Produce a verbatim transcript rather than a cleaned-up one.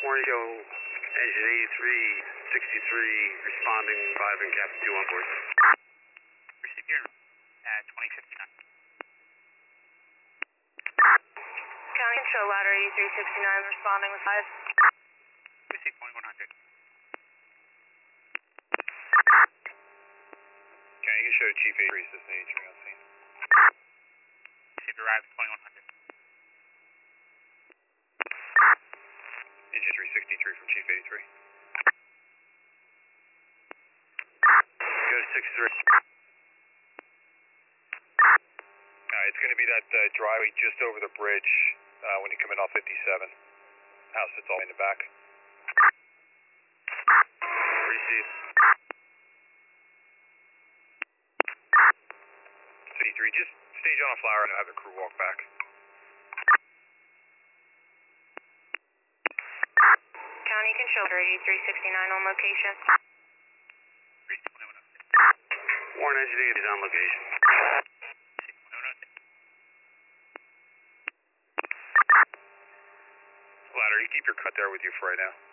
Warning show, engine eighty-three sixty-three, responding, advising Captain two on board. Receive here at twenty fifty-nine. County control, ladder eighty-three sixty-nine, responding with five. Receive point one hundred. County, you can show Chief eighty-three, Assistant eighty-three on scene. Receive arrive at twenty one hundred. Engine three sixty-three from Chief eighty-three. Go to six three. Uh, it's going to be that uh, driveway just over the bridge uh, when you come in off fifty-seven. House that's all in the back. Receive. fifty-three, just stage on a flower and have the crew walk back. County control, ladder eighty-three sixty-nine on location. Receive point one hundred. Warren, engine eight is on location. Receive point one hundred. Ladder, you keep your cut there with you for right now.